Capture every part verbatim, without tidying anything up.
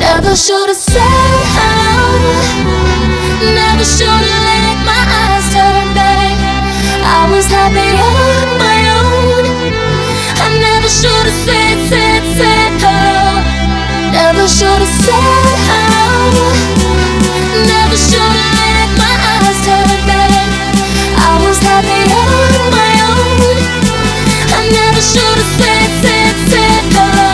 Never should've said how. Never should've let my eyes turn back. I was happy on my own. I never should've said, said, said hello. Never should've said how. Never should've let my eyes turn back. I was happy on my own. I never should've said, said, said hello.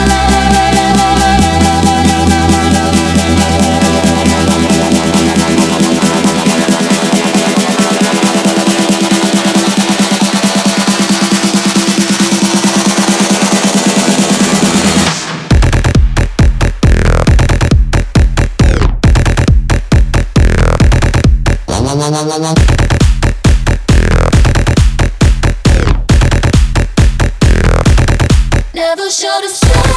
Never should've said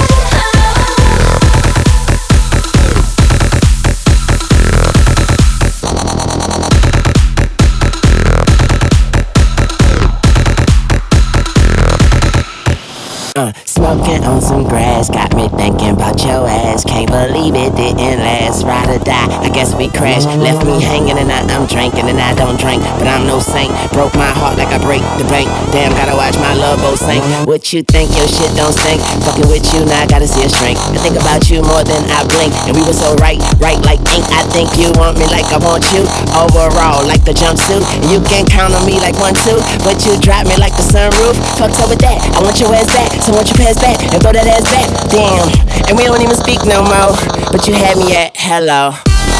Uh, smoking on some grass got me thinking about your ass. Can't believe it didn't last. Ride or die, I guess we crashed. Left me hanging and now I'm drinking. And I don't drink, but I'm no saint. Broke my heart like I break the bank. Damn, gotta watch my love boat sink. What you think, your shit don't stink. Fucking with you, now I gotta see a shrink. I think about you more than I blink. And we were so right, right like ink. I think you want me like I want you. Overall, like the jumpsuit. You can count on me like one, two. But you drop me like the sunroof. Fucked up with that, I want your ass back. So won't you pass back and throw that ass back? Damn, and we don't even speak no more. But you had me at hello.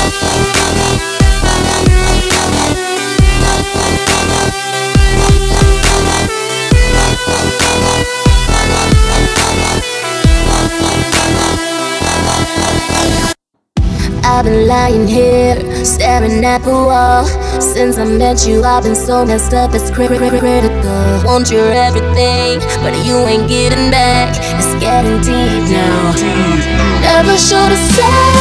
I've been lying here, staring at the wall. Since I met you, I've been so messed up, it's cri- cri- critical. Want your everything, but you ain't getting back. It's getting deep now. Never should've said